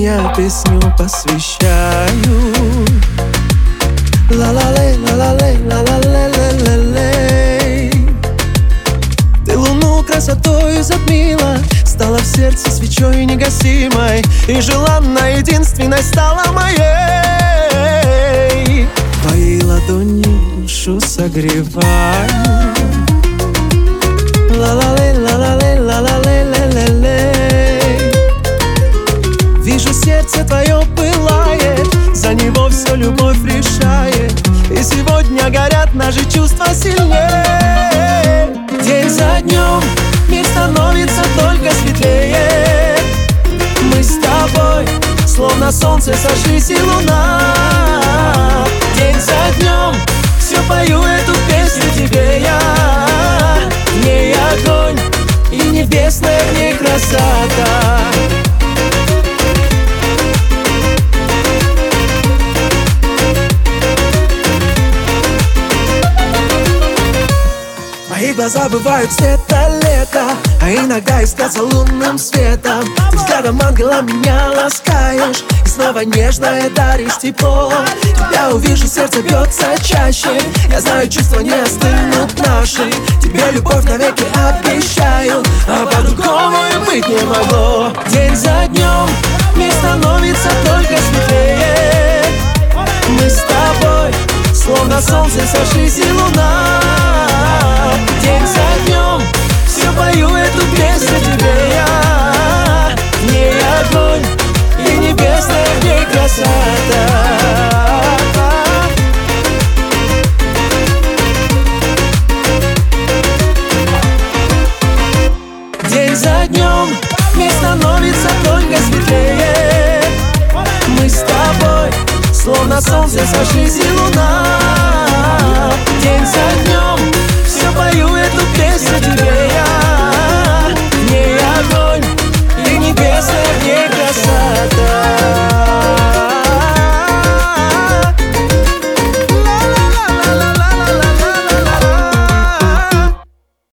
я песню посвящаю. Ла-ла-лей, ла-ла-лей, ла-ла-лей-лей-лей. Ты луну красотою затмила, стала в сердце свечой негасимой, и желанной единственной стала моей. Твои ладони душу согревают. Ла-ла-лей, ла-ла-лей, ла-ла-лей-лей-лей. Вижу, сердце твое пылает, за него все любовь решает, и сегодня горят наши чувства сильнее. День за днем мир становится только светлее. Мы с тобой, словно солнце, сошлись и луна. День за днем все пою эту песню тебе я. В ней огонь и небесная в ней красота. Твои глаза бывают цвета лета, а иногда искрятся лунным светом. Ты взглядом ангела меня ласкаешь и снова нежное даришь тепло. Тебя увижу, сердце бьется чаще, я знаю, чувства не остынут наши. Тебе любовь навеки обещаю, а по-другому и быть не могло. День за днем мир становится только светлее. Мы с тобой, словно солнце, сошлись и луна. День за днем все пою эту песню тебе я. В ней огонь и небесная в ней красота. День за днем мир становится только светлее. Мы с тобой, словно солнце, сошлись и луна.